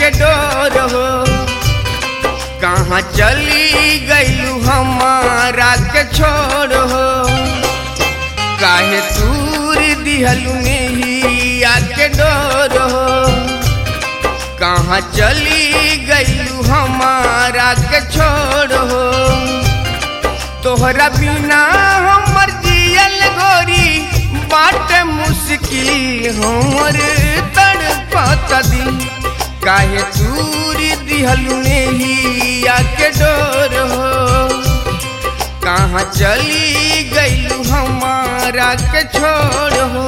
के डोर हो। कहाँ चली गईलू हमारा के छोड़ हो। काहे दूर दिहलू नैया के डोर हो। कहाँ चली गईलू हमारा के छोड़ हो। तोहरा बिना हमर जियल गोरी बाट मुश्किल हमर तड़पता दिल। काहे दूर दिहलू नैया के डोर हो। कहाँ चली गईलू हमारा के छोड़ हो।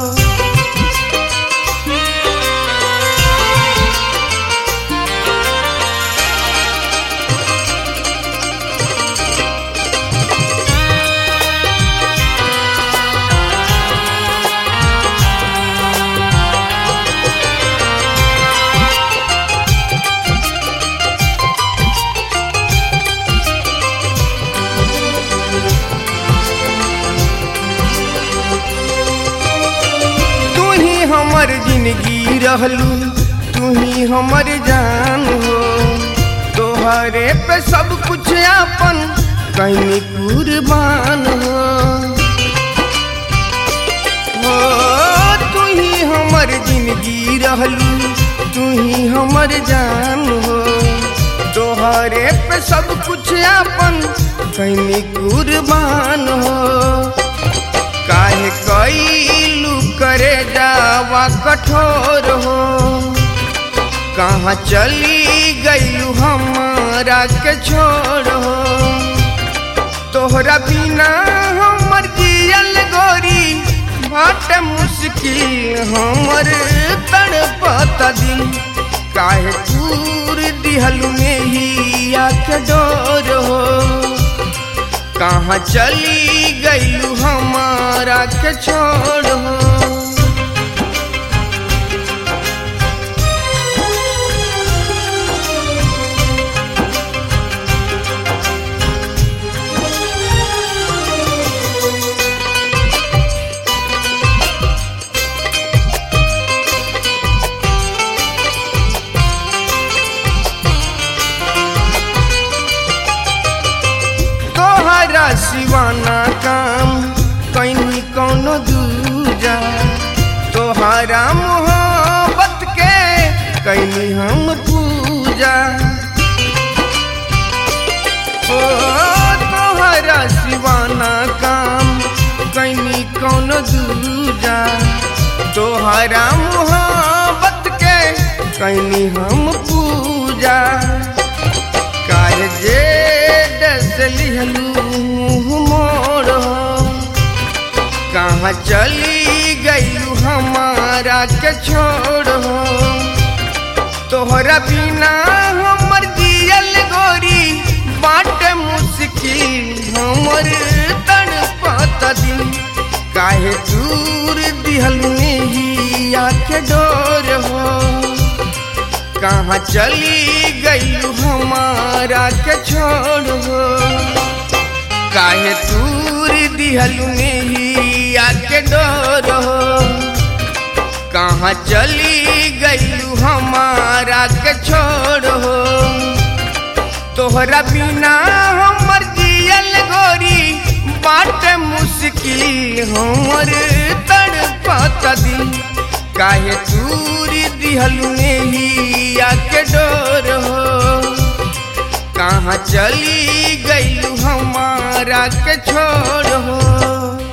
हमर जिंदगी रहलू तू ही हमर जान हो। तोहरे पे सब कुछ आपन कहीं कुर्बान हो। तू ही हमर जिंदगी रहलू तू ही हमर जान हो। तोहरे पे सब कुछ आपन कहीं कुर्बान हो। काहे कईलू करे जावा कठोर हो। कहाँ चली गईलू हमारा के छोड़ हो। तोहरा बिना हमर जियल गोरी बाट मुश्किल हमर तड़पता दिल। काहे दूर दिहलू नैया के डोर हो। कहाँ चली गईलू हमारा के छोड़ हो। सिवाना काम कहीं कौनो दूजा। तोहरा मोहब्बत के कहीं हम पूजा। तोहरा सिवाना काम कहीं कौनो दूजा। तोहरा मोहब्बत के कहीं हम पूजा। काहे दस लिहलू मोड़ हो। कहाँ चली गईलू हमारा के छोड़ हो। तोहरा बिना हमर जियल गोरी बाट मुश्किल हमर तड़पता दिल। काहे दूर दिहलू नैया के डोर हो। कहाँ चली गईलू हमारा के छोड़ हो। काहे दूर दिहलू नैया के डोर हो। कहाँ चली गईलू हमारा के छोड़ हो। तोहरा बिना हमर जियल गोरी बाट मुश्किल हमर तड़पता दिल। काहे दूर दिहलू नैया के डोर हो। कहाँ चली गईलू हमारा के छोड़ हो।